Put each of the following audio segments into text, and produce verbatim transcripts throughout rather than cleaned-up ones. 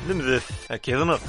المذف أكيد نط.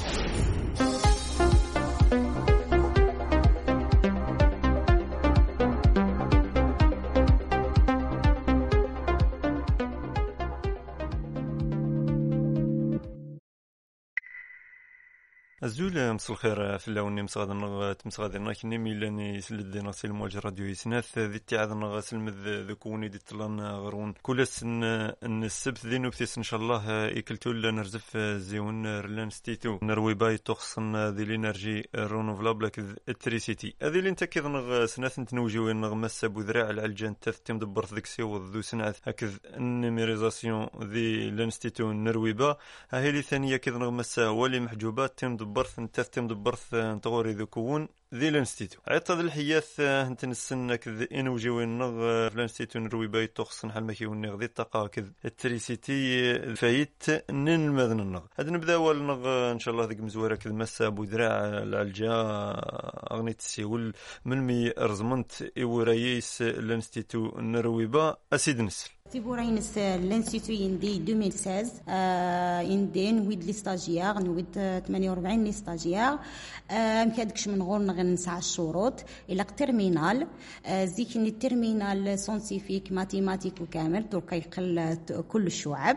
الزول مساء الخير في اللون مسغاد النغ تمسغاد النغ ميلاني يسلد نغسل المواج راديو يسناث ذي اتعاذ النغ سلمذ ذكوني دي طلان غرون كل سن ان السبت ذي نبتيس ان شاء الله يكلتو نرزف زيون رلان ستيتو نروي باي تخصن ذي الانرجي رونوفلابل التريسيتي هذه اللي انت كذا نغ سناث نتنوجيو نغ مسا بذراع العلجان تثتم دبر ذكسي وذو سنعث هكذ النميريزاسيون ذي الانستيتو نروي با هاي اللي ثانيه كذا نغ مسا ولي محجوبات تم برث تثتم برث تغوري ذكون ذي الانستيتو عطا ذي الحياث انت نسن كذ انو جوين نغ في الانستيتو نروي باي تخصن حال ماكي ونغ ذي الطاقه كذ التريسيتي فايت نن ماذن النغ هذا نبدا اول نغ ان شاء الله ذيك مزوره كذ مسا ابو دراع العلجا اغني تسيول من مي رزمنت ايورايس الانستيتو نروي با اسيد نسل تيبورين الانستيتو يندي ألفين وستة عشر آه يندي نويد لي ستاجيار نويد ثمانية وأربعين لي ستاجيار آه مكادكش من غور نغ نسعى الشروط الى تيرمينال آه زيكني التيرمينال سونسيفيك ماتيماتيك وكامل درك يقل كل الشعب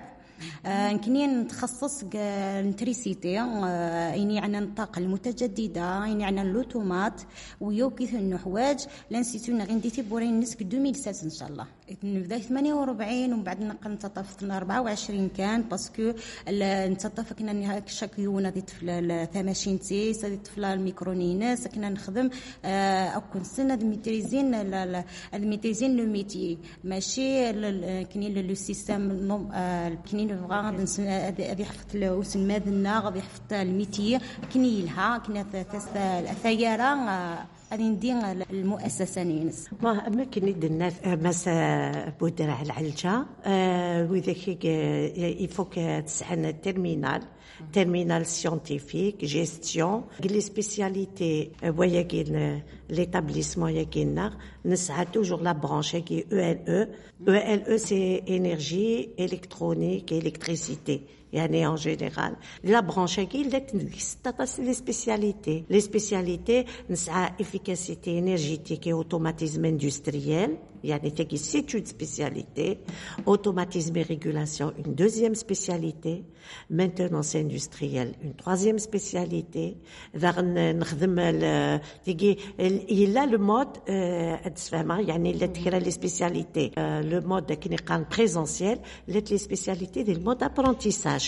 آه نكني نتخصص التريسيتي آه يعني عنا الطاقه المتجدده يعني عنا اللوتومات ويوكيث النحواج الانستيتو غندي تيبورين نسك ألفين وستة ان شاء الله نبدا ثمانية وأربعين ومن بعد نقل نتطف أربعة وعشرين كان باسكو نتطف كنا شاكيونا دي طفل ثمانين تيس دي طفل الميكرونينس كنا نخدم اكون سنه ميتريزين الميتريزين لو ميتي ماشي كاين لو سيستيم كاين غادي غادي حفظ الوسن مادنا غادي حفظ الميتي كاين لها كاين الثياره غادي ندير المؤسسه نينس ما اماكن الناس مسا بودرع العلجه وذاك يفوك تسعنا الترمينال terminal scientifique, gestion, les spécialités, voyez l'établissement ياكينا نسعى toujours la branche qui est E L E. E L E c'est énergie électronique, électricité. يعني en général la branche qui est les spécialités les spécialités نسعى efficacité énergétique et automatisme industriel يعني تاكي c'est une spécialité automatisme et régulation une deuxième spécialité maintenance industrielle une troisième spécialité نخدم تاكي il a le mode تفهمها يعني اللي تكرا les spécialités le mode كي كان présentiel les spécialités des modes d'apprentissage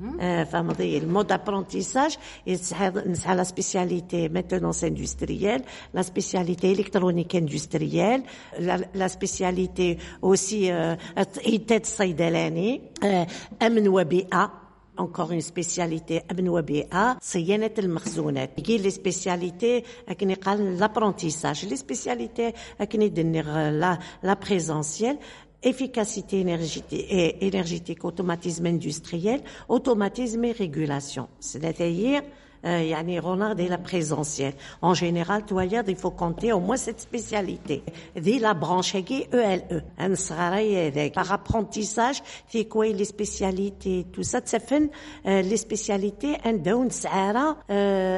فهمتي المود d'apprentissage نسعى la spécialité maintenance industrielle la spécialité électronique industrielle la, la spécialité aussi إعداد صيدلاني أمن وبيئة encore une spécialité أمن وبيئة صيانة المخزونات كي لي سبيسياليتي كني قال l'apprentissage les spécialités كني دنيغ لا لا présentielle efficacité énergétique, énergétique, automatisme industriel, automatisme et régulation. C'est-à-dire, euh, يعني regarder la présentielle. En général, tu vois, il faut compter au moins cette spécialité. Dès la branche qui E L E. Un serail par apprentissage, c'est quoi les spécialités, tout ça, ça fait euh, les spécialités, un down sara, euh,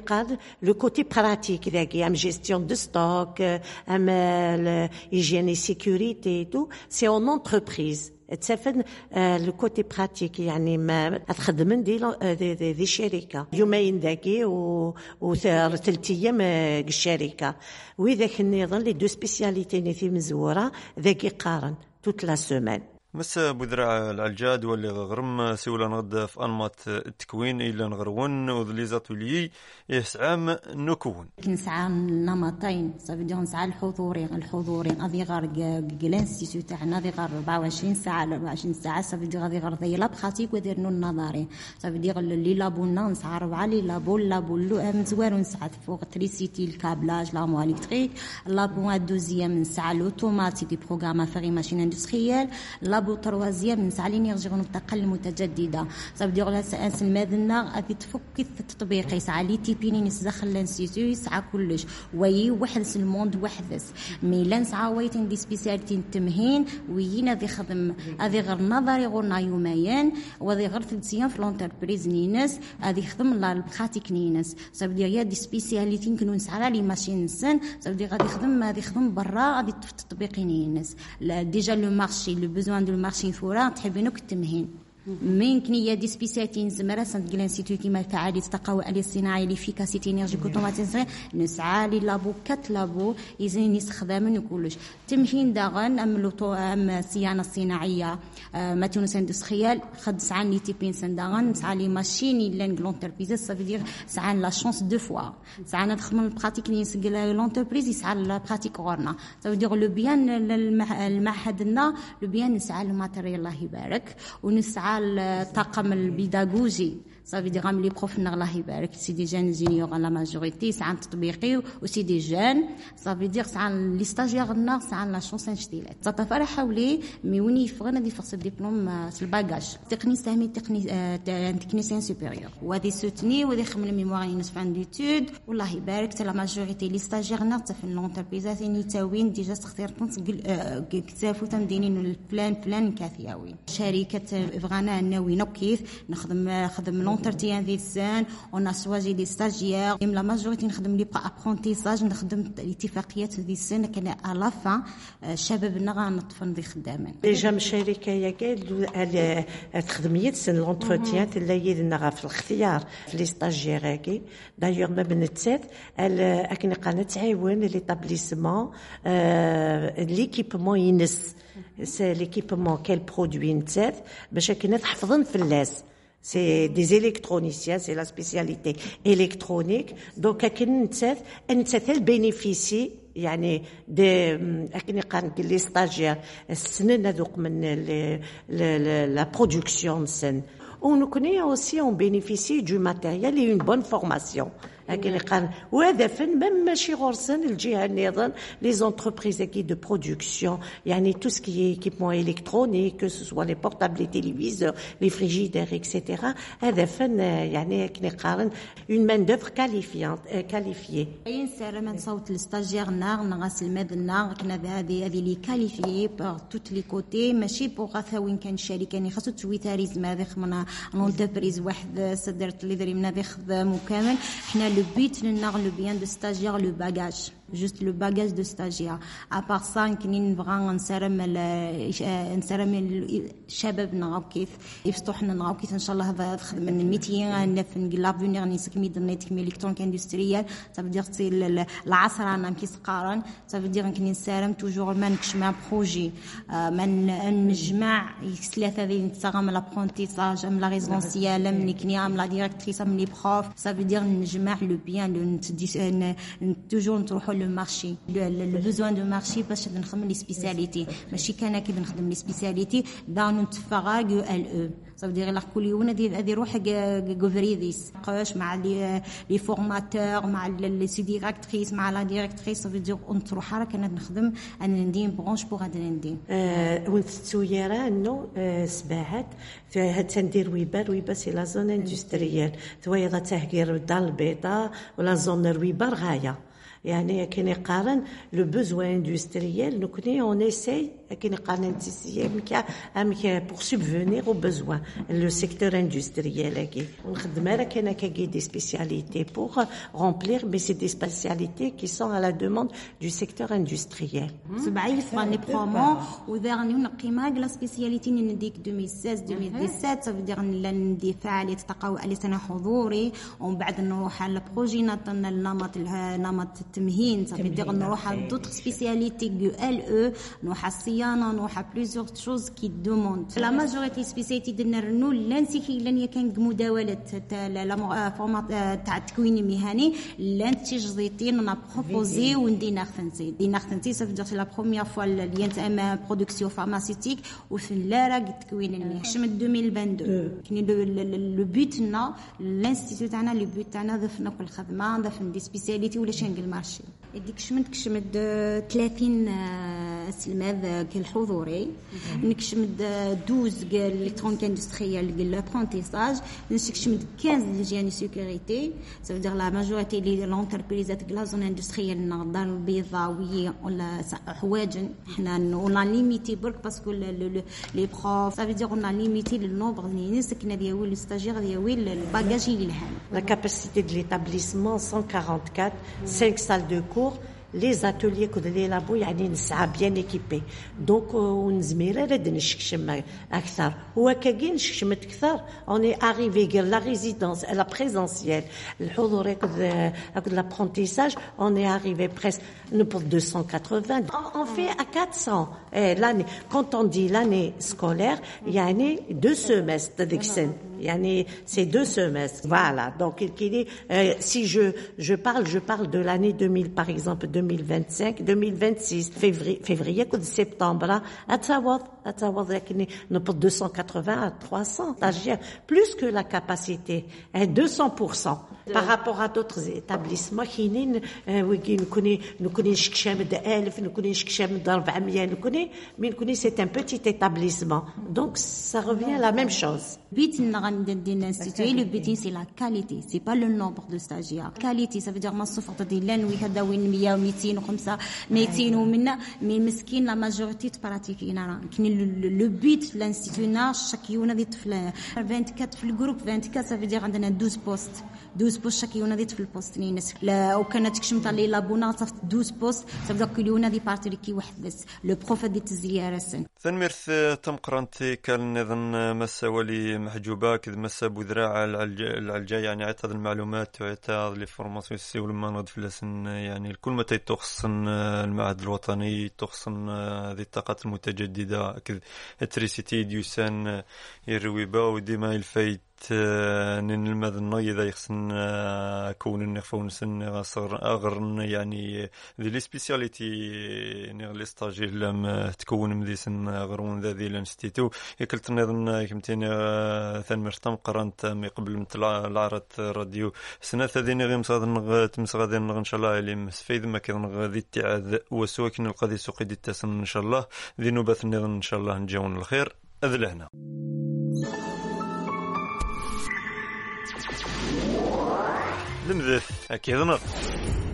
le côté pratique, la gestion de stock, euh, l'hygiène et sécurité et tout, c'est en entreprise. تسافن لو كوتي براتيك يعني ما تخدم دي دي, دي, دي شركه يومين ذاكي و ثلاث ايام الشركه وذاك النظام لي دو سبيسياليتي ني مزوره ذاكي قارن توت لا سيمين مسا بودرع العلجاد واللي غرم سيولا نغد في أنماط التكوين إلا نغرون وذليزاتولي يسعام نكون نسعى نمطين صافي نسعى الحضوري الحضوري غادي غير الانستيتيو تاعنا غادي غير أربعة وعشرين ساعه أربعة وعشرين ساعه صافي غادي غير ذي لا براتيك ودير نو النظري صافي دير لي لابونا نسعى أربعة لي لابو لابو مزوار نسعى فوق تريسيتي الكابلاج لا مو الكتريك لابو دوزيام نسعى لوتوماتيك بروغرام فاري ماشين اندستريال لابو تروازيام نسعى لين يرجعون الطاقه المتجدده صافي دير لها سلمادنا غادي تفك التطبيق يسعى لي تيبيني نسدخل الانستيتو يسعى كلش وي واحد الموند وحدس مي لا نسعى ويتين دي سبيسياليتي التمهين وين غادي يخدم غادي غير نظري غورنا يوميا وغادي غير ثلاث ايام في لونتربريز نينس غادي يخدم لا البراتيك نينس صافي دير يا دي سبيسياليتي نكونوا نسعى لي ماشين نسن صافي دير غادي يخدم غادي يخدم برا غادي في التطبيق نينس ديجا لو مارشي لو بوزوان دو مارشي فورا تحبينوك التمهين ممكن هي دي سبيسياليتي نزمرا سانت لانستيتو كيما فعاليه الطاقه والاليه الصناعيه ليفيكاسيتي انرجيك اوتوماتيزاسيون نسعى لي لابو كات لابو يزين يستخدمون كلش تمهين داغن ام لوطو ام الصيانه الصناعيه ماتونس اندستريال خد سعى لي تيبين سنداغن نسعى لي ماشيني لان لونتربريز صافي دير سعى لا شونس دو فوا سعى نخدم البراتيك لي نسقل لونتربريز يسعى لا براتيك غورنا صافي دير لو بيان المعهدنا لو بيان نسعى الماتيريال الله يبارك ونسعى الطاقم البيداغوجي صافي دي غام لي بروف الله يبارك سي دي جان جونيور لا ماجوريتي ساعه تطبيقي وسي دي جان صافي دير ساعه لي ستاجير النار ساعه لا شونس نشتيلات زعما فرح حولي مي وني فغنا دي فرص الدبلوم في الباجاج تقني سامي تقني تكنيسيان سوبيريور وهذه سوتني وهذه خمن ميموار نس فان ديتود والله يبارك تا لا ماجوريتي لي ستاجير نار في لونتربريزات ني تاوين ديجا اختيرتهم كتافو تمدينين البلان بلان كافياوي شركه فغانا ناوي كيف نخدم خدم لونترتيان في السان اون سواجي دي ستاجير ام لا ماجوريتي نخدم لي با ابرونتيساج نخدم الاتفاقيات في السن كان على فا شبابنا غنطفن دي خدامين ديجا من الشركه يا قال تخدميت سن لونترتيان اللي لنا في الاختيار في لي ستاجير كي دايوغ ما بنتسات اكن قناه تعاون ليطابليسمون ليكيبمون ينس سي ليكيبمون كيل برودوي نتات باش كنا تحفظن في اللاس c'est des électroniciens, c'est la spécialité électronique. Donc, elle bénéficie يعني دي اكني قان لي ستاجير السنين هذوك من لا برودكسيون سن ونكوني اوسي اون بينيفيسي دو ماتيريال اي اون بون فورماسيون اكني قان وهذا فن ميم ماشي غورسن الجهه نظن لي زونتربريز كي دو برودكسيون يعني تو سكي ايكيبمون الكترونيك كو سوا لي بورتابل لي تيليفيزور لي فريجيدير اكسيتيرا هذا فن يعني اكني قارن اون مان دوفر كاليفيانت كاليفيي اين سير من صوت الستاجير نار نغسل الماء كنا هذه هذه لي كاليفيي بار توت لي كوتي ماشي بوغ غاثا وين كان شركه يعني خاصو تويتاريزم هذا خمنا لونتربريز واحد صدرت لي دري من هذا خدام وكامل حنا لو بيت لنا لو بيان دو ستاجير لو باجاج juste le bagage de stagiaire à part ça كنين نبغى نسرم نسرم شبابنا غاو كيف يفتحنا نغاو كيف ان شاء الله هذا خدم من الميتين نفن لافونير نيسك ميدرنيت كمي الكترونيك اندستريال صافي دير سي العصر انا كيس قارن صافي دير كنين نسرم توجور ما نكشمع بروجي من نجمع ثلاثه ذي نتساغم لابرونتيساج ام لا ريزونسيال ام نكني ام لا ديريكتريس ام لي بروف صافي دير نجمع لو بيان لو توجور نروحوا le marché le, le, le besoin de marché باش نخدم لي سبيسياليتي ماشي كان كي نخدم لي سبيسياليتي داون نتفرغ ال او صافي دير لا كل يوم هذه هذه روح غوفريديس قاش مع لي لي فورماتور مع لي سي ديريكتريس مع لا ديريكتريس صافي دير نروح راه كنا نخدم انا ندير برونش بوغ هذا ندير وانت تسويره انه سباحات هاد تندير ويبار ويبار سي لا زون اندستريال تويضه تهكير الدار البيضاء ولا زون ويبار غايه يعني كي نقارن لو بوزوان اندستريال نكوني اون اساي كي نقارن تيسي مكا مكا بور سوبفونير او بوزوان لو سيكتور اندستريال كي نخدم راه كاين كاي دي سبيسياليتي بور رومبلير مي سي دي سبيسياليتي كي سون على دوموند دو سيكتور اندستريال سبعين فراني برومون ودارني نقيمه لا سبيسياليتي نديك ألفين وستة عشر ألفين وسبعطاش صافي دير ندي فعاليه الطاقه واليه سنه حضوري ومن بعد نروح على بروجي نطلنا النمط النمط التمهين صافي دير نروح على دوطر سبيسياليتي كو ال او نروح على الصيانه نروح على بليزيور تشوز كي دوموند لا ماجوريتي سبيسياليتي درنا رنو لانسيكي لان كان مداولات لا فورمات تاع التكوين المهني لان تيجزيتين نا بروبوزي وندينا خنتي دينا خنتي صافي دير لا بروميير فوا اللي انت برودكسيون فارماسيتيك وفي اللارا التكوين المهني شمت ألفين واثنين وعشرين لو بوت نا الانستيتوت تاعنا لو بوت تاعنا ضفنا كل خدمه ضفنا دي سبيسياليتي ولا شنقل هيرارشي يديك شمد كشمد ثلاثين سلماذ كالحضوري نكشمد دوز الكترونيك اندستريال ديال لابرونتيساج نكشمد خمسطاش ديال جيني سيكوريتي سا فدير لا ماجوريتي لي لونتربريزات ديال لا زون اندستريال الدار البيضاويه ولا حواجن حنا ولا ليميتي برك باسكو لي بروف سا فدير اون ليميتي لو نومبر ديال الناس كنا ديال لي ستاجير ديال الباجاج اللي لهم لا كاباسيتي ديال ليتابليسمون مية وأربعة وأربعين خمسة salles de cours les ateliers que les labos يعني نسعى bien équipés donc ونزميره رد نشكشم اكثر هو كاين نشكشمت اكثر on est arrivé à la résidence à la présentielle الحضور هكذا l'apprentissage on est arrivé presque nous pour deux cent quatre-vingts on fait à quatre cents eh, l'année quand on dit l'année scolaire يعني deux semestres ديك السنه يعني c'est deux semestres voilà donc il est euh, si je je parle je parle de l'année deux mille par exemple deux mille vingt-cinq deux mille vingt-six février février كود septembre اتعوض اتعوض يعني pour deux cent quatre-vingts à trois cents stagiaires plus que la capacité hein, deux cents pour cent par rapport à d'autres établissements كاينين وكاين نكوني نكوني نشكشم ألف نكوني نشكشم أربعمية نكوني mais نكوني c'est un petit établissement donc ça revient à la même chose but d'un institut le but c'est la qualité c'est pas le nombre de stagiaires qualité ça veut dire ما الصفر ديال لان وهذا وين مية ومئتين وخمسة مئتين ومنا مي مسكين لا ماجوريتي تبراتيكينا كاين لو بيت لانستيتونا شاك يونا دي طفل أربعة وعشرين في الجروب أربعة وعشرين ça veut dire عندنا douze بوست douze بوست شاك يونا دي طفل بوست نينس لا وكانت كشمت لي لابونا صافت douze بوست ça veut dire كل يونا دي بارتي كي واحد بس لو بروف دي الزياره سن تنمرث تم قرانتي كان نظن مساولي محجوبه كذ مسا بذراع العلجا يعني عطى المعلومات وعطى لي فورماسيون سي ولما نض فلسن يعني الكل متى تخصن المعهد الوطني تخصن هذه الطاقات المتجدده كذ التريسيتي ديوسان يرويبا وديما الفايت نين الماذ النوي ذا يخصن كون النخفون سن غصر أغرن يعني ذي لي سبيسياليتي نيغ لي ستاجي لم تكون مذي سن غرون ذا ذي لانستيتو يكلت نظن كمتين ثان مرتم قرنت مي قبل متلا العرض راديو سنة ذي نغي مصاد نغ تمس غادي نغ إن شاء الله اللي مسفيد ما كان غادي اتعاد وسواكن القضية سوقي دي التسن إن شاء الله ذي نوبات نظن إن شاء الله نجاون الخير أذلهنا لمذث أكيد نط